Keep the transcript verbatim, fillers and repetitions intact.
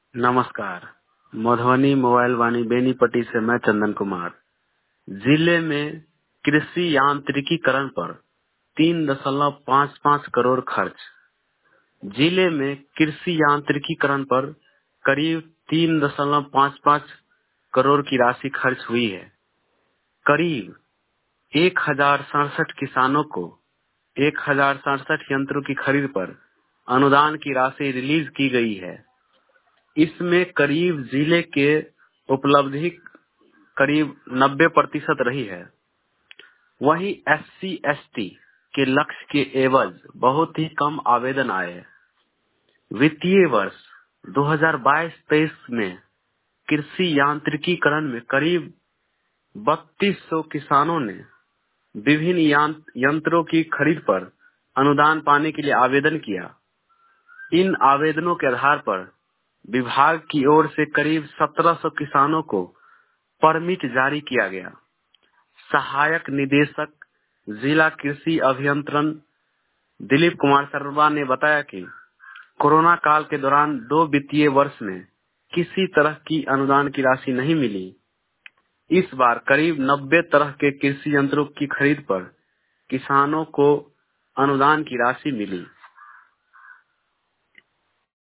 नमस्कार। मधुबनी मोबाइल वाणी बेनीपट्टी से मैं चंदन कुमार। जिले में कृषि यांत्रिकीकरण पर तीन दशमलव पाँच पाँच करोड़ खर्च। जिले में कृषि यांत्रिकीकरण पर करीब तीन दशमलव पाँच पाँच करोड़ की राशि खर्च हुई है। करीब एक हजार सड़सठ किसानों को एक हजार सड़सठ यंत्रों की खरीद पर अनुदान की राशि रिलीज की गई है। इसमें करीब जिले के उपलब्धि करीब नब्बे प्रतिशत रही है। वहीं एससी एसटी के लक्ष्य के एवज बहुत ही कम आवेदन आए। वित्तीय वर्ष दो हज़ार बाईस तेईस में कृषि यांत्रिकीकरण में करीब बत्तीस सौ किसानों ने विभिन्न यंत्रों की खरीद पर अनुदान पाने के लिए आवेदन किया। इन आवेदनों के आधार पर विभाग की ओर से करीब सत्रह सौ किसानों को परमिट जारी किया गया। सहायक निदेशक जिला कृषि अभियंत्रण दिलीप कुमार शर्मा ने बताया कि कोरोना काल के दौरान दो वित्तीय वर्ष में किसी तरह की अनुदान की राशि नहीं मिली। इस बार करीब नब्बे तरह के कृषि यंत्रों की खरीद पर किसानों को अनुदान की राशि मिली।